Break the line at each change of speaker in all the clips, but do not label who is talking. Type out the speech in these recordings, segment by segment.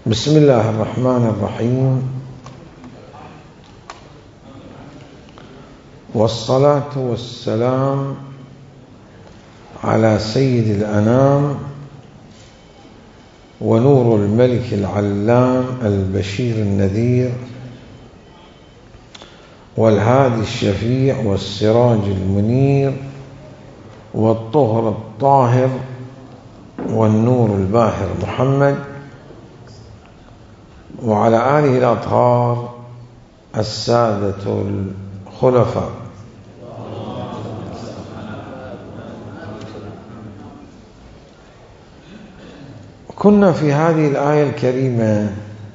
بسم الله الرحمن الرحيم، والصلاة والسلام على سيد الأنام ونور الملك العلام البشير النذير والهادي الشفيع والسراج المنير والطهر الطاهر والنور الباهر محمد وعلى آله الأطهار السادة الخلفاء. كنا في هذه الآية الكريمة: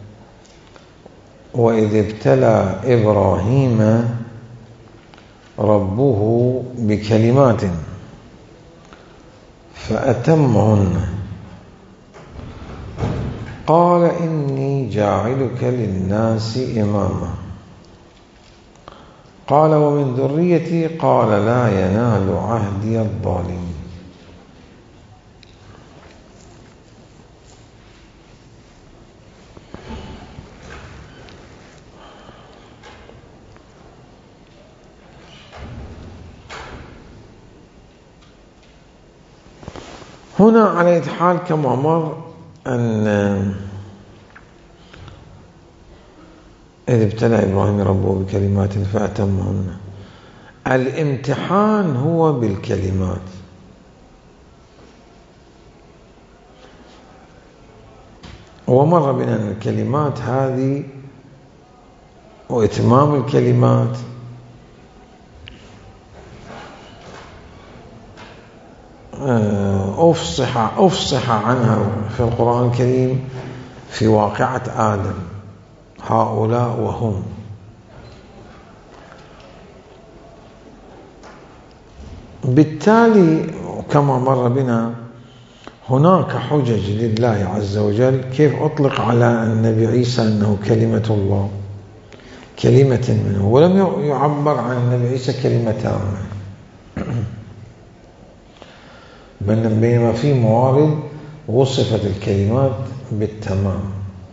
وإذ ابتلى إبراهيم ربه بكلمات فأتمهن قال إني جاعلك للناس إماما قال ومن ذريتي قال لا ينال عهدي الظالمين. هنا على أي حال كما مر أن إذ ابتلى إبراهيم ربه بكلمات فأتمهن، الامتحان هو بالكلمات، ومر بنا أن الكلمات هذه وإتمام الكلمات أفصح عنها في القرآن الكريم في واقعة آدم، هؤلاء وهم. بالتالي كما مر بنا هناك حجج لله عز وجل كيف أطلق على النبي عيسى أنه كلمة الله، كلمة منه، ولم يعبر عن النبي عيسى كلمتان، بينما في موارد وصفت الكلمات بالتمام.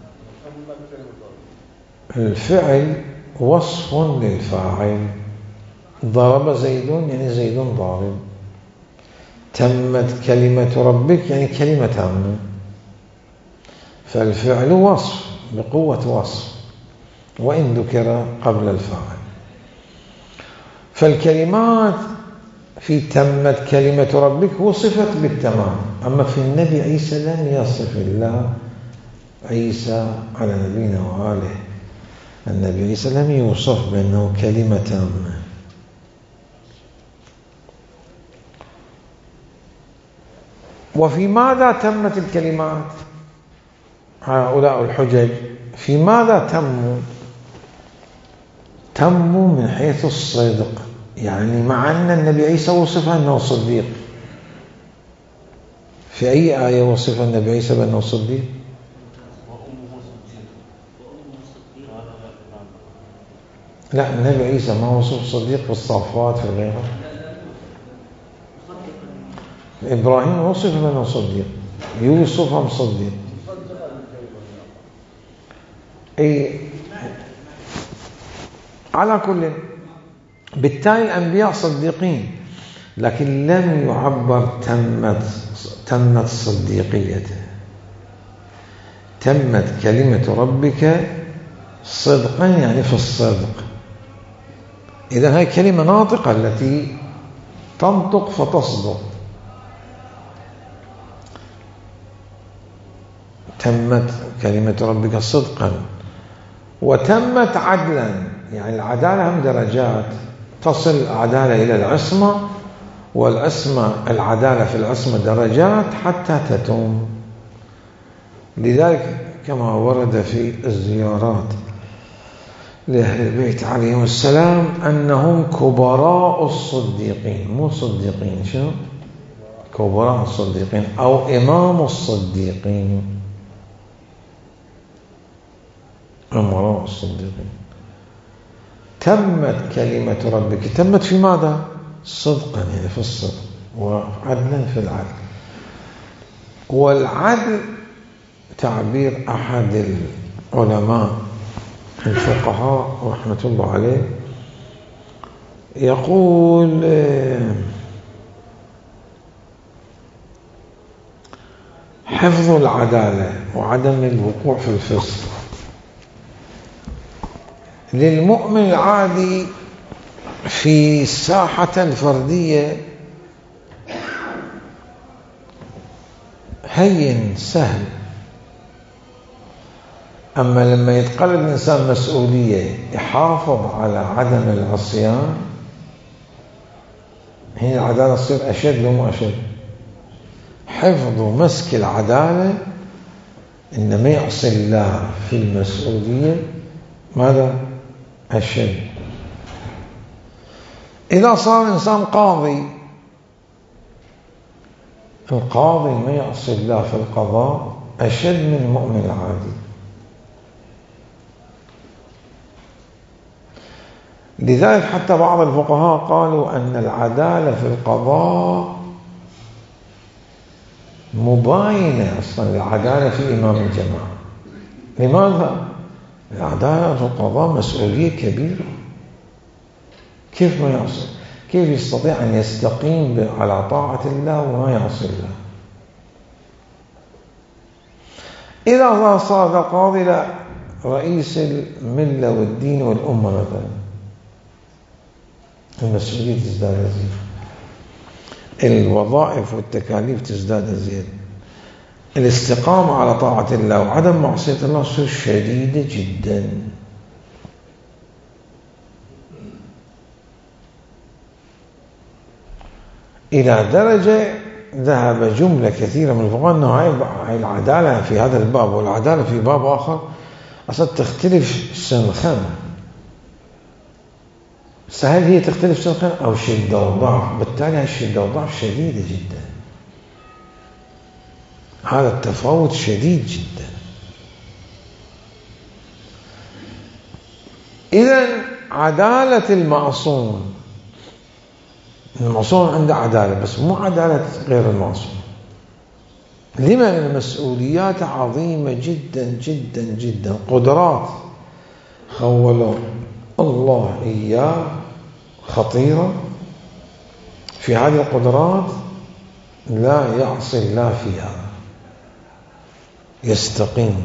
الفعل وصف للفاعل، ضرب زيد يعني زيد ضارب، تمت كلمة ربك يعني كلمة تامة، فالفعل وصف بقوة وصف وإن ذكر قبل الفاعل. فالكلمات في تمت كلمة ربك وصفت بالتمام، أما في النبي عيسى لم يصف الله عيسى على نبينا وآله، النبي عيسى لم يوصف بأنه كلمة تامة. وفي ماذا تمت الكلمات؟ هؤلاء الحجج في ماذا تموا من حيث الصدق، يعني مع أن النبي عيسى وصف أنه صديق. في أي آية وصف النبي عيسى بأنه صديق؟ لا، النبي عيسى ما وصف صديق في الصافات في غيره. إبراهيم وصف بأنه صديق، يوسف هم صديق. أي على كل، بالتالي الأنبياء صديقين، لكن لم يعبر تمت صديقيته، تمت كلمة ربك صدقا يعني في الصدق. إذن هذه كلمة ناطقة التي تنطق فتصدق. تمت كلمة ربك صدقا، وتمت عدلا، يعني العدالة هم درجات، تصل العدالة إلى العصمة، العدالة في العصمة درجات حتى تتم. لذلك كما ورد في الزيارات لأهل البيت عليهم السلام أنهم كبراء الصديقين، مو صديقين، شنو؟ كبراء الصديقين أو إمام الصديقين، أمراء الصديقين. تمت كلمة ربك، تمت في ماذا؟ صدقا يعني في الصدق، وعدلا في العدل. والعدل تعبير أحد العلماء الفقهاء رحمة الله عليه، يقول حفظ العدالة وعدم الوقوع في الفسق للمؤمن العادي في الساحة الفردية هين سهل، أما لما يتقلد الإنسان مسؤولية يحافظ على عدم العصيان، هي العدالة تصير أشد ومو أشد. حفظ ومسك العدالة إن ما يعصي الله في المسؤولية ماذا؟ أشد. إذا صار إنسان قاضي، القاضي ما يعصي الله في القضاء أشد من المؤمن العادي. لذلك حتى بعض الفقهاء قالوا أن العدالة في القضاء مباينة أصلا للعدالة في إمام الجماعة. لماذا؟ العدالة في القضاء مسؤولية كبيرة. كيف ما يعصي؟ كيف يستطيع أن يستقيم على طاعة الله وما يعصي الله؟ إذا صار قاضي لا، رئيس الملة والدين والأمة مثلا، المسؤولية تزداد زيادة، الوظائف والتكاليف تزداد زيادة، الاستقامة على طاعة الله وعدم معصية الله تصير شديدة جدا. إلى درجة ذهب جملة كثيرة من الفقهاء أنه هاي العدالة في هذا الباب والعدالة في باب آخر أصلا تختلف سنخا. هل هي تختلف سنخا أو شدة وضعف؟ بالتالي الشدة والضعف شديدة جدا، هذا التفاوت شديد جدا. إذن عدالة المعصوم عنده عدالة بس مو عدالة غير المعصوم. لما؟ المسؤوليات عظيمة جدا جدا جدا، قدرات خولوا الله إياه خطيرة، في هذه القدرات لا يعصي الله فيها، يستقيم.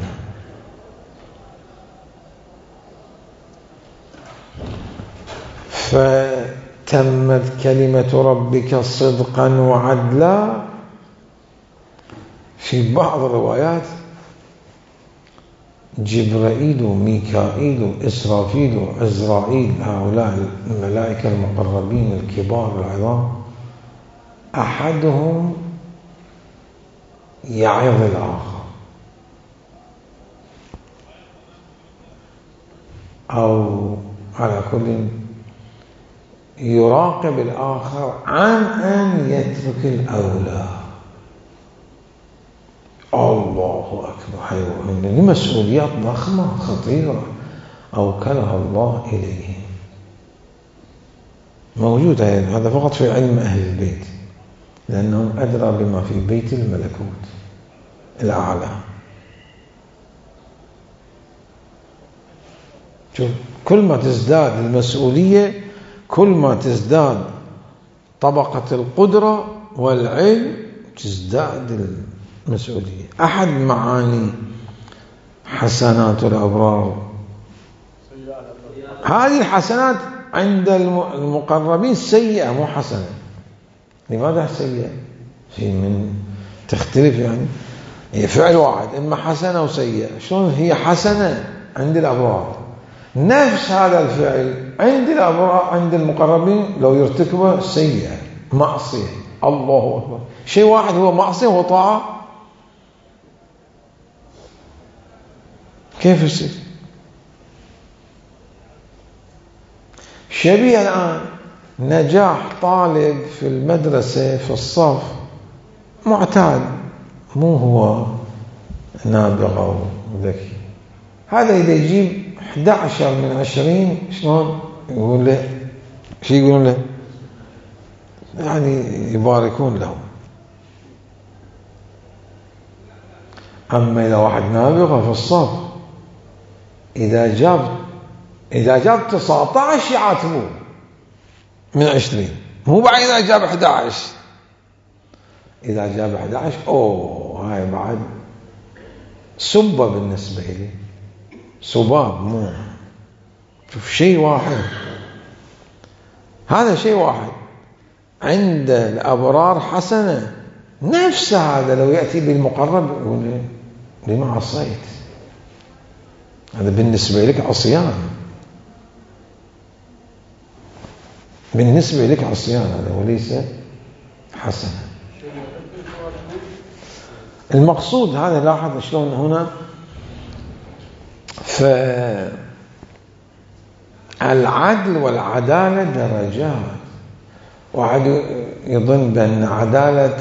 فتمت كلمة ربك صدقا وعدلا. في بعض الروايات جبرائيل وميكائيل وإسرافيل وعزرائيل، هؤلاء الملائكة المقربين الكبار العظام، أحدهم يعظ الآخر أو على كل يراقب الآخر عن أن يترك الأولى. الله أكبر. حيوان مسؤوليات ضخمة خطيرة أوكلها الله إليه، موجودة هذا فقط في علم أهل البيت، لأنهم أدرى بما في بيت الملكوت الأعلى. شوف، كل ما تزداد المسؤولية كل ما تزداد طبقة القدرة والعلم تزداد المسؤولية. أحد معاني حسنات الأبرار، هذه الحسنات عند المقربين سيئة مو حسنة. لماذا سيئة؟ في من تختلف، يعني هي فعل واحد، إما حسنة وسيئة. شلون هي حسنة عند الأبرار؟ نفس هذا الفعل عند الأبرار عند المقربين لو يرتكبه سيئة، معصية. الله أكبر. شيء واحد هو معصية وطاعة، كيف يصير؟ شبيه الآن نجاح طالب في المدرسة في الصف معتاد، مو هو نابغة وذكي. هذا إذا يجيب 11 من 20 شلون يقول له؟ شو يقولون له؟ يعني يباركون له. أما إذا واحد نابغة في الصف إذا جاب 19 يعاتبوه من 20، مو بعد إذا جاب 11. إذا جاب 11 هاي بعد سبة بالنسبة لي، سباب، مو شوف شيء واحد، هذا شيء واحد. عند الأبرار حسنة، نفس هذا لو يأتي بالمقرب يقول لما عصيت، هذا بالنسبة لك عصيان، بالنسبة لك عصيان هذا وليس حسنة. المقصود هذا، لاحظ شلون هنا فالعدل والعدالة درجات. واحد يظن بأن عدالة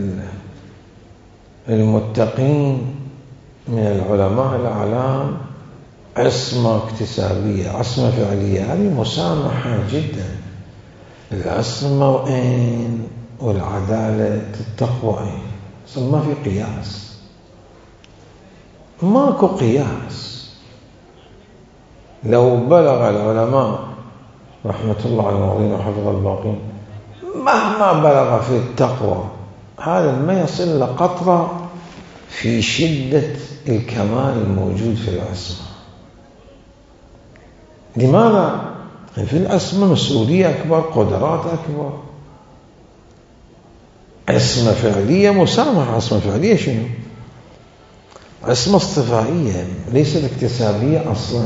المتقين من العلماء الأعلام عصمة اكتسابية، عصمة فعلية، هذه مسامحة جدا. العصمة وين والعدالة التقوى وين؟ أصلا ما في قياس، ماكو قياس. لو بلغ العلماء رحمة الله على الماضين وحفظ الباقين مهما بلغ في التقوى، هذا ما يصل لقطرة في شدة الكمال الموجود في العصمة. لماذا؟ في العصمة مسؤولية أكبر، قدرات أكبر. عصمة فعلية مسامحة، عصمة فعلية شنو؟ عصمة اصطفائية ليست اكتسابية أصلا.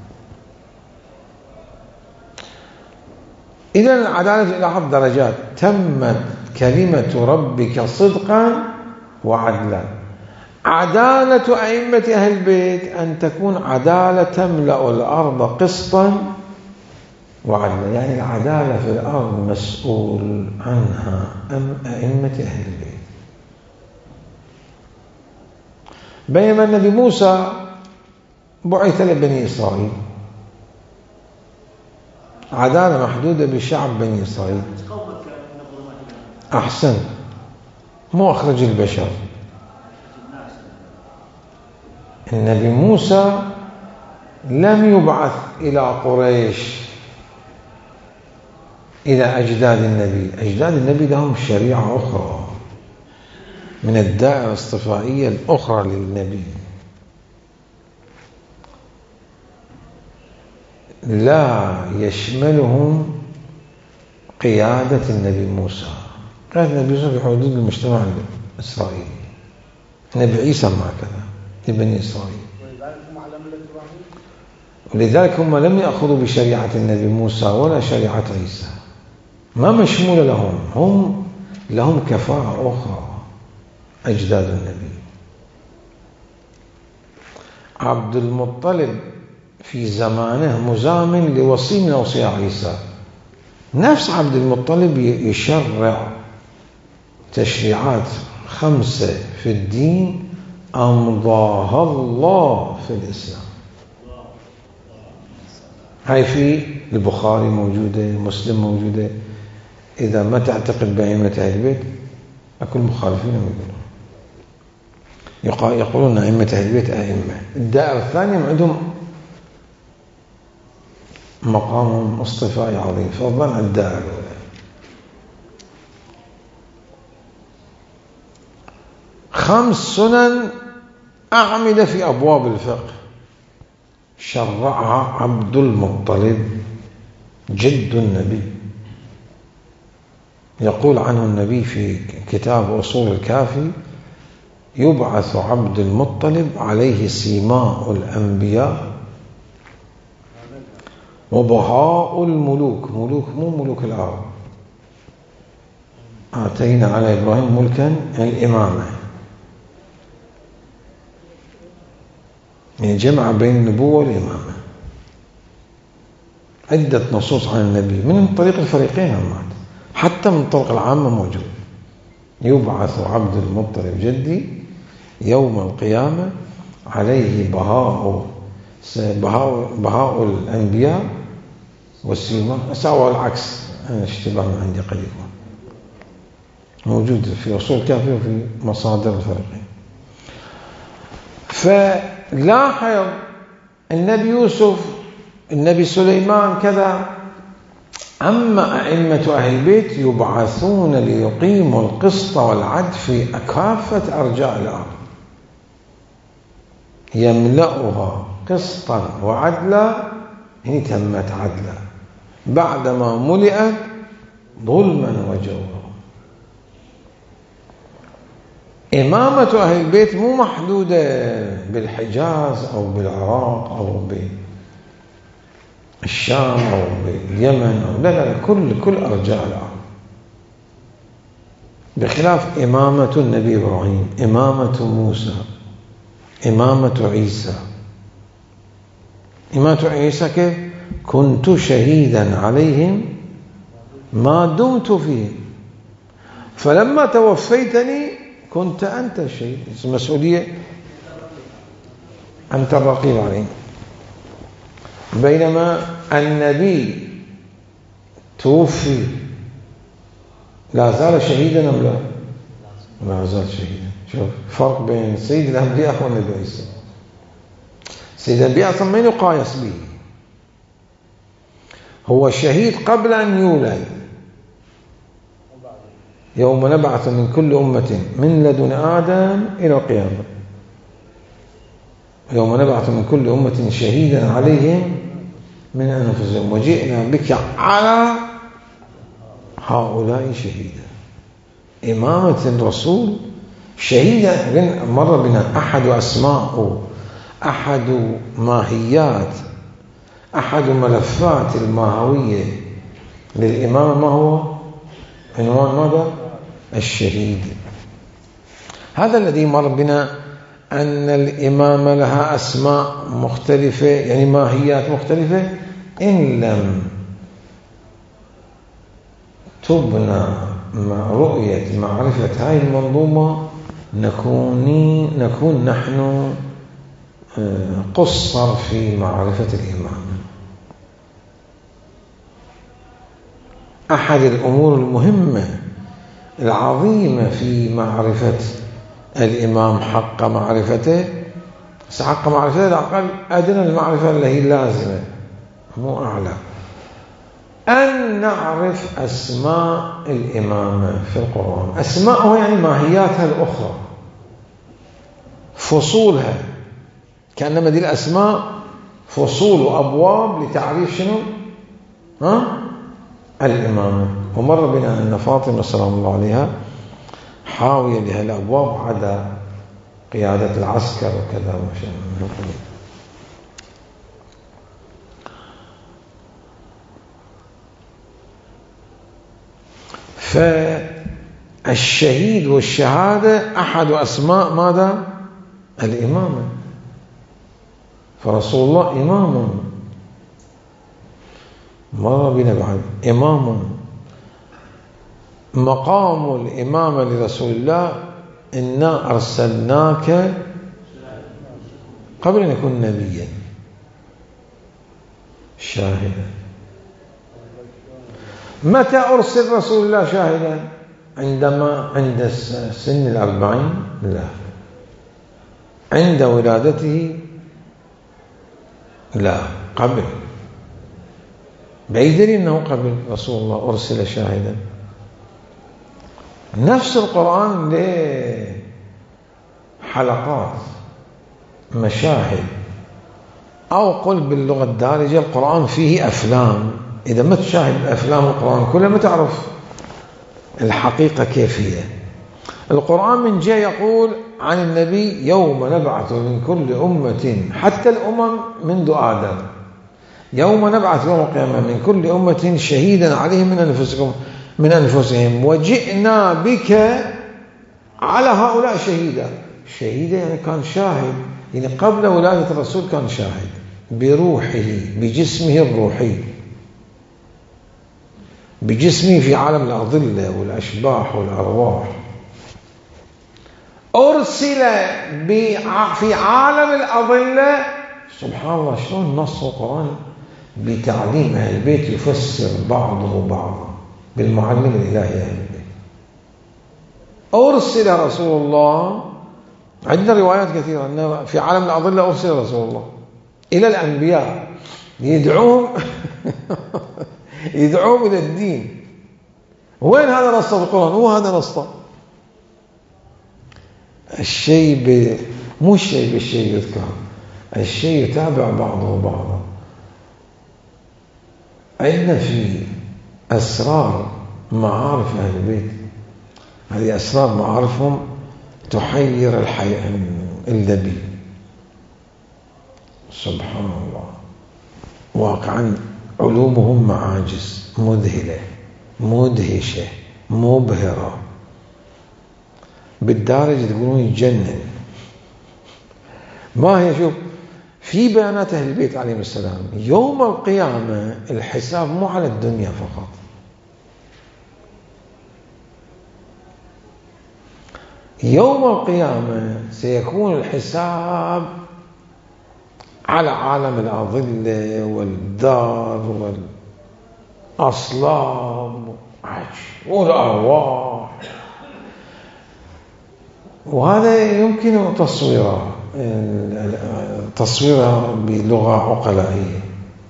إذن العدالة إلى 10 درجات. تمت كلمة ربك صدقا وعدلا. عدالة أئمة أهل البيت أن تكون عدالة تملأ الأرض قسطا وعدلا، يعني العدالة في الأرض مسؤول عنها أئمة أهل البيت. بينما النبي موسى بعث لبني إسرائيل، عدالة محدودة بشعب بني إسرائيل. أحسن، مو أخرج البشر. النبي موسى لم يبعث إلى قريش، إلى أجداد النبي. أجداد النبي لهم شريعة أخرى من الدائرة الاصطفائية الأخرى للنبي، لا يشملهم قيادة النبي موسى. قيادة النبي موسى في حدود المجتمع الإسرائيلي. النبي عيسى ما كذا لبني إسرائيل، ولذلك هم لم يأخذوا بشريعة النبي موسى ولا شريعة عيسى، ما مشمول لهم، هم لهم كفاءة أخرى أجداد النبي. عبد المطلب في زمانه مزامن لوصي من أوصياء عيسى. نفس عبد المطلب يشرع تشريعات 5 في الدين أمضاها الله في الإسلام. هاي في البخاري موجودة، مسلم موجودة. إذا ما تعتقد بأئمة أهل البيت، أكل مخالفين يقولون أئمة أهل البيت أئمة. الدائرة الثانية عندهم مقام اصطفائي عظيم فضلا عن الدائرة الأولى. خمس سنن أعمدة في أبواب الفقه شرعها عبد المطلب جد النبي. يقول عنه النبي في كتاب أصول الكافي: يبعث عبد المطلب عليه سيماء الأنبياء وبهاء الملوك. ملوك مو ملوك الأرض. آتينا على إبراهيم ملكا الإمامة، يعني جمع بين النبوة والإمامة. عدة نصوص عن النبي من طريق الفريقين عمات، حتى من طرق العامة موجود. يبعث عبد المطلب جدي يوم القيامة عليه بهاء الأنبياء والسيماء. أسأل العكس، أنا اشتباه من عندي قريب، موجود في أصول كافية وفي مصادر الفريقين. فلاحظ النبي يوسف، النبي سليمان كذا. أما أئمة أهل البيت يبعثون ليقيموا القسط والعدل في كافة أرجاء الأرض، يملأها قسطا وعدلا، هي تمت عدلا بعدما ملئت ظلما وجورا. إمامة أهل البيت مو محدودة بالحجاز أو بالعراق أو بالشام أو باليمن أو لا، كل أرجاء الأرض، بخلاف إمامة النبي إبراهيم، إمامة موسى، إمامة عيسى. إمامة عيسى كيف؟ كنت شهيدا عليهم ما دمت فيهم فلما توفيتني كنت أنت الشهيد. المسؤولية أنت الرقيب عليهم. بينما النبي توفي لا زال شهيدا أم لا؟ لا زال شهيدا. شوف فرق بين سيد الأنبياء والنبي عيسى. سيد الأنبياء أصلا ما يقايس به، هو شهيد قبل أن يولد. يوم نبعث من كل أمة من لدن آدم إلى القيامة، يوم نبعث من كل أمة شهيدا عليهم من أنفسهم وجئنا بك على هؤلاء شهيدا. إمامة الرسول شهيدا. مر بنا أحد أسماء، أحد ماهيات، أحد ملفات الماهوية للإمامة ما هو؟ عنوان ماذا؟ الشهيد. هذا الذي مر بنا أن الإمامة لها أسماء مختلفة، يعني ماهيات مختلفة. إن لم تبنى مع رؤية معرفة هاي المنظومة نكون نحن قصر في معرفة الإمامة. أحد الأمور المهمة العظيمة في معرفة الإمام حق معرفته، حق معرفته الأقل أدنى المعرفة اللي هي لازمة مو أعلى، أن نعرف أسماء الإمامة في القرآن. أسماءها يعني ماهياتها الأخرى، فصولها، كأنما دي الأسماء فصول وأبواب لتعريف شنو؟ الإمامة. ومر بنا أن فاطمة سلام الله عليها حاوية لها الأبواب عدا قيادة العسكر وكذا وما شابه. فالشهيد والشهادة أحد أسماء ماذا؟ الإمامة. فرسول الله إمام، مر بنا بعد إمام. مقام الإمامة لرسول الله إنا أرسلناك قبل أن يكون نبيا شاهدا. متى أرسل رسول الله شاهدا؟ عندما عند سن 40؟ لا. عند ولادته؟ لا، قبل. بيدري أنه قبل رسول الله أرسل شاهدا. نفس القرآن له حلقات، مشاهد، أو قل باللغة الدارجة القرآن فيه أفلام. إذا ما تشاهد أفلام القرآن كلها ما تعرف الحقيقة كيف هي. القرآن من جاء يقول عن النبي يوم نبعث من كل أمة، حتى الأمم منذ آدم، يوم نبعث يوم القيامة من كل أمة شهيدا عليهم من أنفسهم وجئنا بك على هؤلاء شهيدا. شهيدا يعني كان شاهد، يعني قبل ولادة الرسول كان شاهد بروحه، بجسمه الروحي، بجسمه في عالم الأضلة والأشباح والأرواح. أرسل في عالم الأضلة. سبحان الله، شلون نص القرآن بتعليم أهل البيت يفسر بعضه بعضا بالمعلم الإلهي أهل البيت. أرسل رسول الله عندنا روايات كثيرة أن في عالم الأضلة أرسل رسول الله إلى الأنبياء يدعوهم يدعوهم إلى الدين. وين هذا نص في القرآن؟ هو هذا نص. الشيء مو الشيء بالشيء يذكر، الشيء يتابع بعضه بعضا. أين في أسرار معارف أهل البيت، هذه أسرار معارفهم تحير اللبيب. سبحان الله، واقعا علومهم معاجز مذهلة مدهشة مبهرة بالدارجة تقولون يتجنن. ما هي؟ شوف، في بيانات أهل البيت عليهم السلام يوم القيامة الحساب مو على الدنيا فقط، يوم القيامة سيكون الحساب على عالم الأظلة والدار والأصلاب والأرواح، وهذا يمكن تصويره بلغة عقلائية.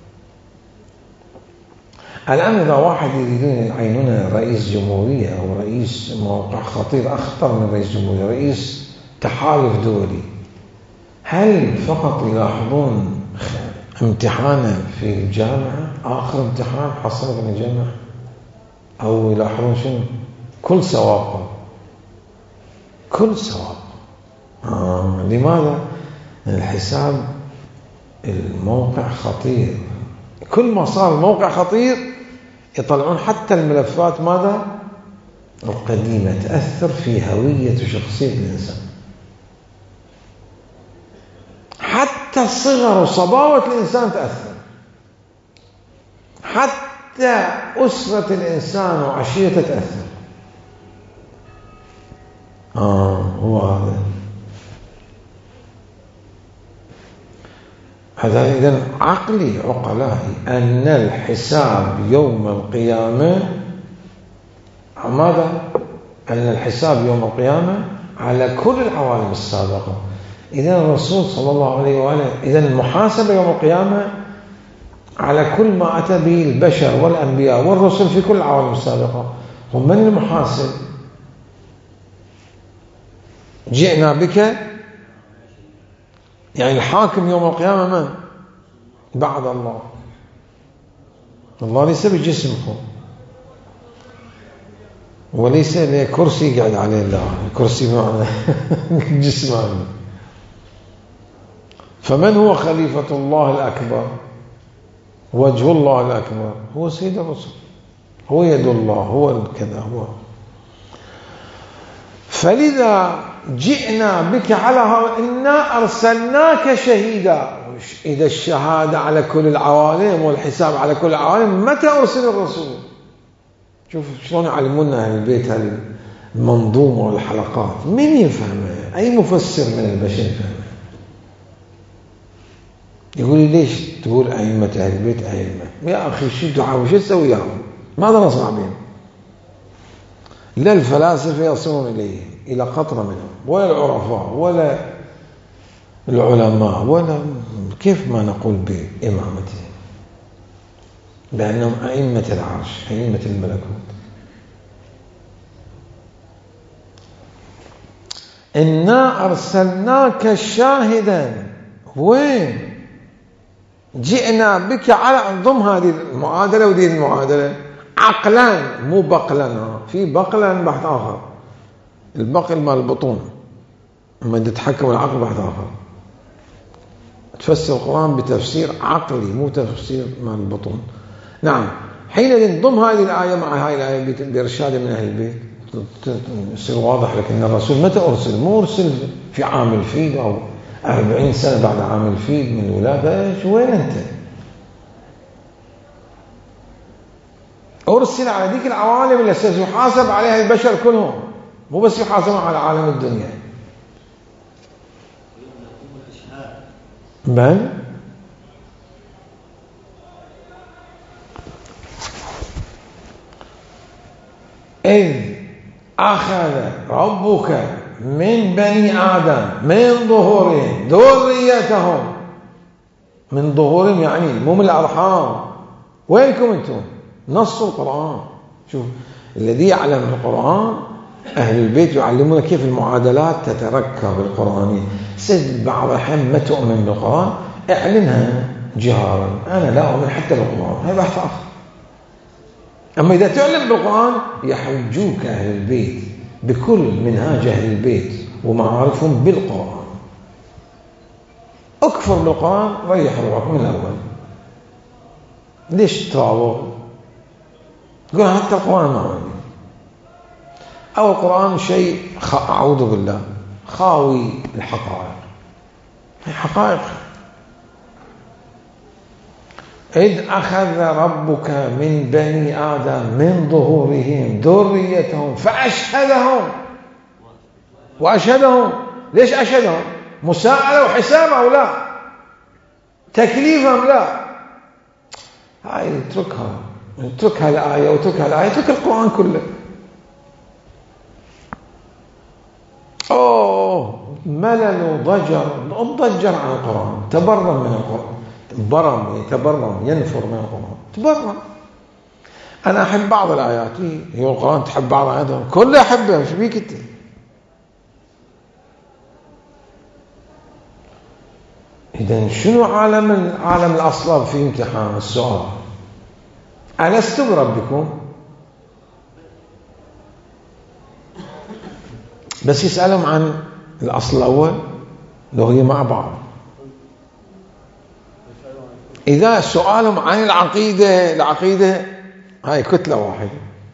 الآن إذا واحد يريدون يعينون رئيس جمهورية أو رئيس موقع خطير أخطر من رئيس جمهورية، رئيس تحالف دولي، هل فقط يلاحظون امتحانه في الجامعة، آخر امتحان حصله في الجامعة، أو يلاحظون شنو؟ كل سواقه، كل سواق. لماذا؟ الحساب الموقع خطير، كل ما صار الموقع خطير يطلعون حتى الملفات ماذا؟ القديمة، تأثر في هوية وشخصية الإنسان، حتى صغر وصباوة الإنسان تأثر، حتى أسرة الإنسان وعشيرته تأثر. هو هذا إذن عقلي عقلائي أن الحساب يوم القيامة ماذا؟ أن الحساب يوم القيامة على كل العوالم السابقة. إذن الرسول صلى الله عليه وآله، إذن المحاسبة يوم القيامة على كل ما أتى به البشر والأنبياء والرسل في كل العوالم السابقة. ومن المحاسب؟ جئنا بك، يعني الحاكم يوم القيامة من؟ بعد الله. الله ليس بجسمكم، وليس كرسي قاعد عليه، لا، كرسي معنا جسماني. فمن هو خليفة الله الأكبر؟ وجه الله الأكبر هو سيد الرسل، هو يد الله، هو كذا، هو. فلذا جئنا بك على هؤلاء، إنا أرسلناك شهيدا. إذا الشهادة على كل العوالم والحساب على كل العوالم، متى أرسل الرسول؟ شوف شلون يعلمونا أهل البيت هذه المنظومة والحلقات. من يفهمها؟ أي مفسر من البشر يفهمها؟ يقول لي ليش تقول أئمة أهل البيت أئمة؟ يا أخي شو دعاء وش تسوي وياهم؟ ماذا نصنع بهم؟ لا الفلاسفة يصلون إليه إلى قطرة منهم، ولا العرفاء، ولا العلماء، ولا كيف ما نقول بإمامتهم، بأنهم أئمة العرش، أئمة الملكوت. إنا أرسلناك شاهدا. وين؟ جئنا بك على ضم هذه المعادلة ودي المعادلة عقلان، مو بقلان. في بقلان بحث آخر، البقل مال البطون، لما تتحكم العقل بحث آخر. تفسر القرآن بتفسير عقلي، مو تفسير مال البطون. نعم، حين ضم هذه الآية مع هذه الآية بإرشاد من أهل البيت يصير واضح لك أن الرسول متى أرسل؟ مو أرسل في عام الفيل أو 40 سنة بعد عام الفيل من الولادة. وين أنت؟ أرسل على ذيك العوالم اللي سيحاسب عليها البشر كلهم، مو بس يحاسبون على عالم الدنيا. بل إذ أخذ ربك من بني آدم من ظهورهم ذريتهم. من ظهورهم يعني مو من الأرحام. وينكم أنتم؟ نص القرآن. شوف الذي يعلم القرآن أهل البيت يعلمون كيف المعادلات تتركب القرآنية. سيد بعض الأحيان ما تؤمن بالقرآن اعلنها جهارا، أنا لا أؤمن حتى بالقرآن، هذا بحث آخر. أما إذا تعلم بالقرآن يحجوك أهل البيت بكل منهاج أهل البيت ومعارفهم بالقرآن. أكفر بالقرآن ريح روحك من الأول. ليش تراوغ؟ تقول حتى القرآن ما عندي، أو القرآن شيء أعوذ بالله خاوي الحقائق. هي حقائق. إذ أخذ ربك من بني آدم من ظهورهم ذريتهم فأشهدهم وأشهدهم. ليش أشهدهم؟ مساءلة وحساب أو لا؟ تكليفهم لا؟ هاي اتركها الآية واتركها الآية، اترك القرآن كله. ملل وضجر عن القرآن، تبرم من القرآن، يتبرم ينفر من القرآن، تبرم. أنا أحب بعض الآيات، هي القرآن تحب بعض الآيات كلها أحبها، شو بيك أنت؟ إذن شنو عالم الأصلاب في امتحان السؤال؟ ألست بربكم؟ بس يسألهم عن الأصل الأول لو هي مع بعض. إذا سؤالهم عن العقيدة هاي كتلة واحدة.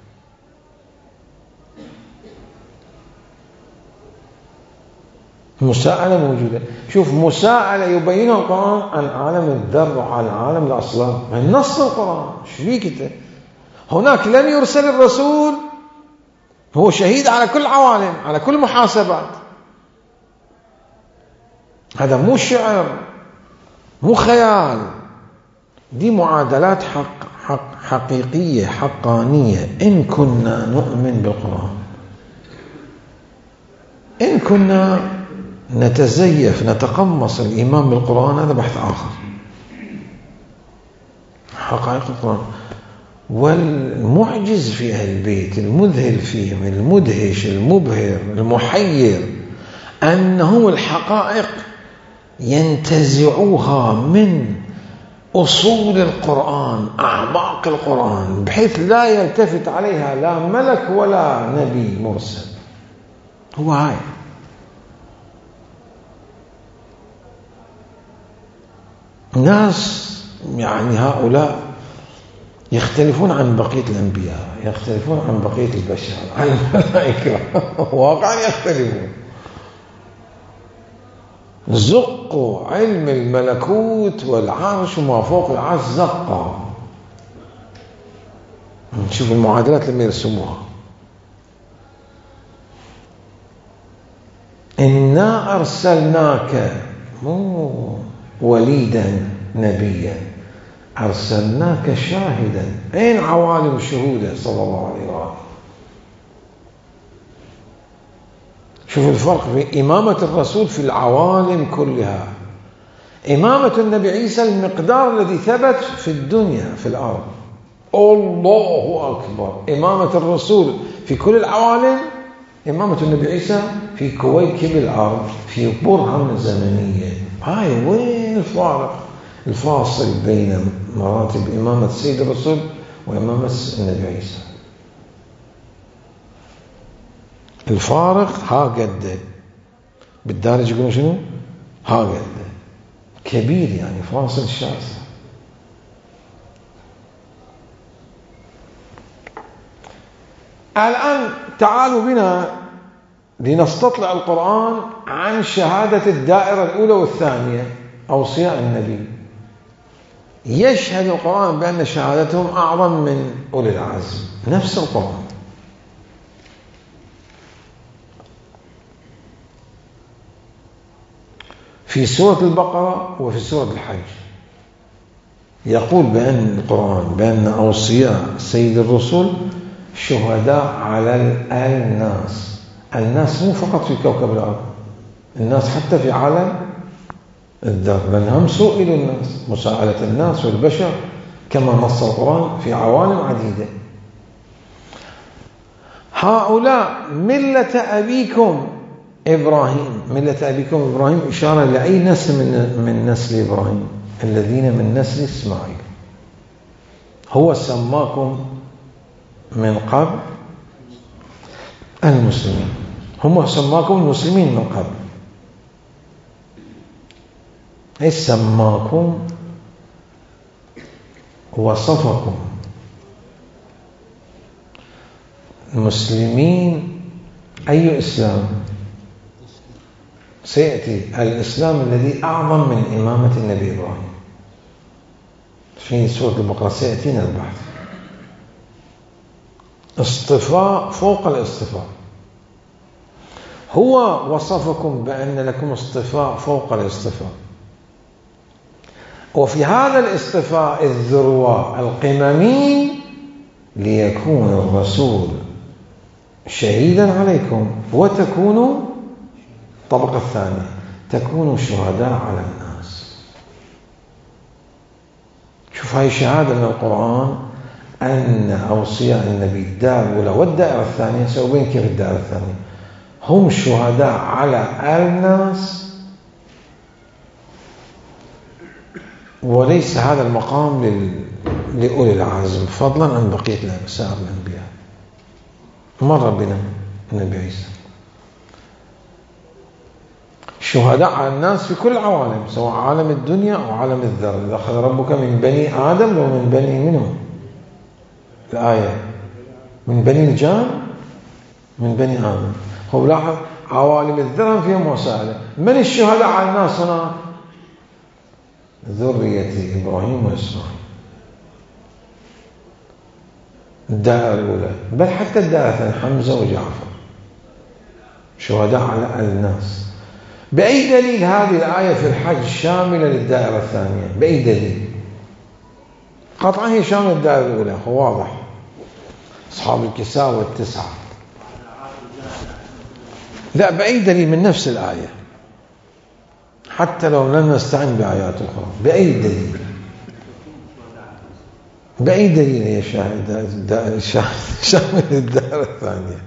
مساءلة موجودة. شوف مساءلة يبينها القرآن عن عالم الذر وعن عالم الأصلاب، من نص القرآن. شبيك هناك لم يرسل الرسول هو شهيد على كل العوالم، على كل محاسبات. هذا مو شعر، مو خيال، دي معادلات حقيقية حقانية. إن كنا نؤمن بالقرآن، إن كنا نتزيف نتقمص الإيمان بالقرآن، هذا بحث آخر. حقائق القرآن والمعجز في أهل البيت، المذهل فيهم، المدهش، المبهر، المحير، أنهم الحقائق ينتزعوها من أصول القرآن، أعماق القرآن، بحيث لا يلتفت عليها لا ملك ولا نبي مرسل. هو هاي. ناس يعني هؤلاء يختلفون عن بقية الأنبياء، يختلفون عن بقية البشر، عن الملائكة واقعا يختلفون. زقوا علم الملكوت والعرش وما فوق العرش زقوا. نشوف المعادلات لما يرسموها. إنا أرسلناك مو وليدا نبيا، أرسلناك شاهدا. أين عوالم شهوده صلى الله عليه وآله؟ شوف الفرق في إمامة الرسول في العوالم كلها. إمامة النبي عيسى المقدار الذي ثبت في الدنيا في الأرض، الله أكبر. إمامة الرسول في كل العوالم، إمامة النبي عيسى في كويكب الأرض، في برهة زمنية. هاي وين الفارق الفاصل بين مراتب إمامة سيد الرسول وإمامة النبي عيسى؟ الفارق ها قد بالدارج يقولون شنو؟ ها قد كبير، يعني فاصل شاسع. الآن تعالوا بنا لنستطلع القرآن عن شهادة الدائرة الأولى والثانية، أوصياء النبي. يشهد القرآن بأن شهادتهم أعظم من أولي العزم، نفس القرآن. في سورة البقرة وفي سورة الحج يقول بأن القرآن بأن أوصياء سيد الرسل شهداء على الناس. الناس مو فقط في كوكب الأرض، الناس حتى في عالم الذر، لأنهم سئلوا الناس مساءلة الناس والبشر كما نص القرآن في عوالم عديدة. هؤلاء ملة أبيكم إبراهيم، ملة أبيكم إبراهيم إشارة لأي نسل من نسل إبراهيم، الذين من نسل إسماعيل. هو سماكم من قبل المسلمين، هم سماكم المسلمين من قبل، أي سماكم وصفكم المسلمين. أي إسلام؟ سيأتي الإسلام الذي أعظم من إمامة النبي إبراهيم في سورة البقرة، سيأتينا البحث. اصطفاء فوق الاصطفاء، هو وصفكم بأن لكم اصطفاء فوق الاصطفاء، وفي هذا الاصطفاء الذروة القممي ليكون الرسول شهيدا عليكم وتكونوا الطبقة الثانية تكونوا شهداء على الناس. شوف هاي شهادة من القرآن أن أوصياء النبي الدائرة الأولى والدائرة الثانية، سأبين كيف الدائرة الثانية، هم شهداء على الناس، وليس هذا المقام لأولي العزم فضلا عن بقية سائر الأنبياء. مر بنا النبي عيسى شهداء على الناس في كل العوالم، سواء عالم الدنيا أو عالم الذر. إذا أخذ ربك من بني آدم ومن بني منهم، الآية من بني الجان من بني آدم. هو لاحظ عوالم الذر فيها مساءلة، من الشهداء على الناس هنا؟ ذرية إبراهيم وإسماعيل، الدائرة الأولى، بل حتى الدائرة الثانية حمزة وجعفر شهداء على الناس. بأي دليل هذه الآية في الحج شاملة للدائرة الثانية؟ بأي دليل؟ قطعا هي شاملة الدائرة الأولى، هو واضح، أصحاب الكساء والتسعة. لا، بأي دليل من نفس الآية، حتى لو لم نستعن بآيات أخرى، بأي دليل؟ بأي دليل هي شامل الدائرة الثانية؟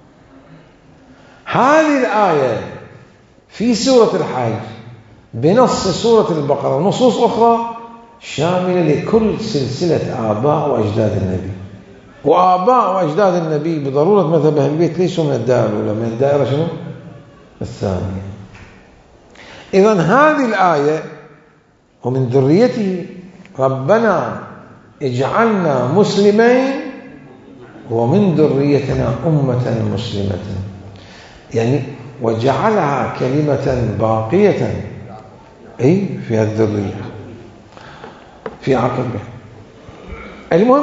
هذه الآية في سورة الحج بنص سورة البقرة ونصوص أخرى شاملة لكل سلسلة آباء وأجداد النبي، وآباء وأجداد النبي بضرورة مذهب أهل البيت ليسوا من الدائرة الأولى، من الدائرة شنو؟ الثانية. إذن هذه الآية ومن ذريته ربنا اجعلنا مسلمين ومن ذريتنا أمة مسلمة، يعني وجعلها كلمة باقية أي في الذرية في عقبه. المهم،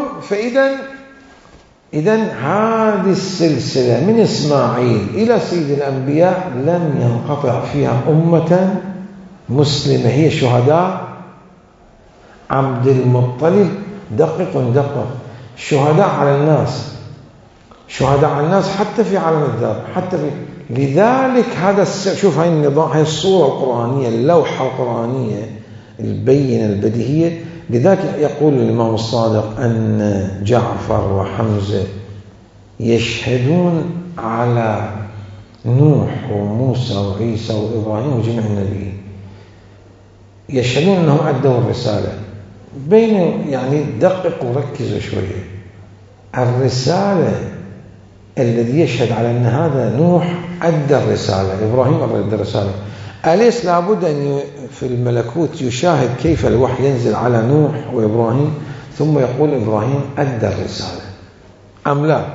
إذن هذه السلسلة من إسماعيل إلى سيد الأنبياء لم ينقطع فيها أمة مسلمة، هي شهداء عبد المطلب. دقق شهداء على الناس، شهداء على الناس حتى في عالم الذر، حتى في لذلك هذا شوف هاي النظام، هاي الصورة القرآنية، اللوحة القرآنية البينة البديهية. لذلك يقول الإمام الصادق أن جعفر وحمزة يشهدون على نوح وموسى وعيسى وإبراهيم وجميع النبيين، يشهدون أنهم أدوا الرسالة. بين يعني دققوا وركزوا شوية، الرسالة الذي يشهد على أن هذا نوح أدى الرسالة، إبراهيم أدى الرسالة، أليس لابد أن في الملكوت يشاهد كيف الوحي ينزل على نوح وإبراهيم ثم يقول إبراهيم أدى الرسالة أم لا؟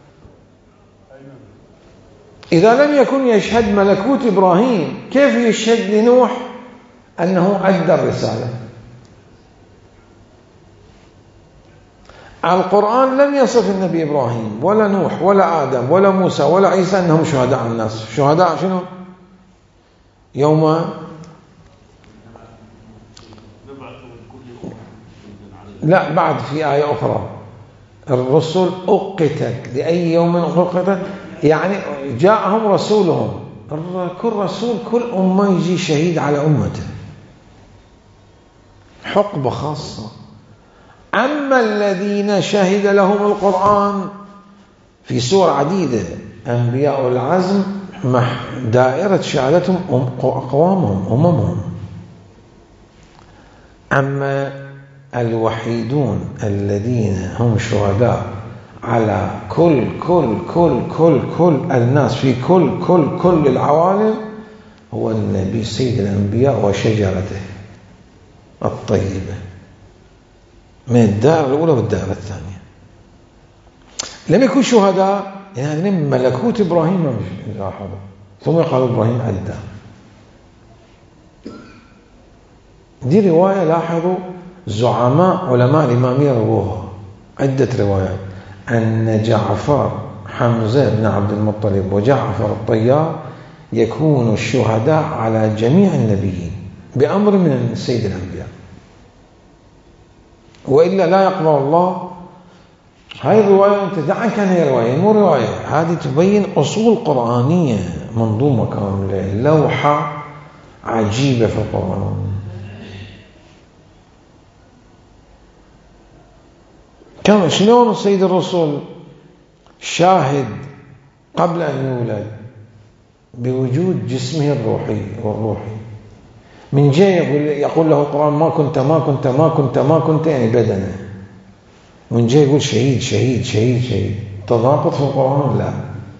إذا لم يكن يشهد ملكوت إبراهيم كيف يشهد لنوح أنه أدى الرسالة؟ القرآن لم يصف النبي إبراهيم ولا نوح ولا آدم ولا موسى ولا عيسى أنهم شهداء على الناس. شهداء شنو؟ يوم لا، بعد في آية أخرى الرسل أقتت لأي يوم أقتت، يعني جاءهم رسولهم. كل رسول كل أمة يجي شهيد على أمته، حقبة خاصة. أما الذين شهد لهم القرآن في سور عديدة، أنبياء العزم دائرة شهادتهم أقوامهم أممهم. أما الوحيدون الذين هم شهداء على كل الناس في كل العوالم هو النبي سيد الأنبياء وشجرته الطيبة، من الدائرة الأولى والدائرة الثانية. لم يكن شهداء يعني من ملكوت إبراهيم لاحظوا، ثم قال إبراهيم أدى. دي رواية لاحظوا زعماء علماء الإمامية رووها عدة روايات أن جعفر حمزة بن عبد المطلب وجعفر الطيار يكون الشهداء على جميع النبيين بأمر من سيد الأنبياء، وإلا لا يقبل الله. هاي الرواية أنت دعك كان هي رواية مو رواية، هذه تبين أصول قرآنية منظومة كاملة، لوحة عجيبة في القرآن. كان شلون السيد الرسول شاهد قبل أن يولد بوجود جسمه الروحي والروحي، من جاي يقول له القرآن ما كنت يعني بدنه، من جاي يقول شهيد تضاقط في القرآن. لا،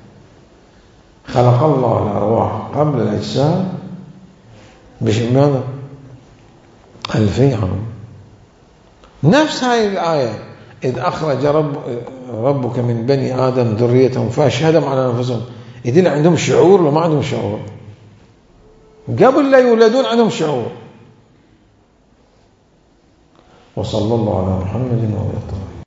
خلق الله الأرواح قبل الأجسام بماذا 2000 عام. نفس هاي الآية إذ أخرج ربك من بني آدم ذريتهم فأشهدهم على أنفسهم، يدل عندهم شعور وما عندهم شعور، قبل لا يولدون عندهم شعور. وصلى الله على محمد وعلى آله.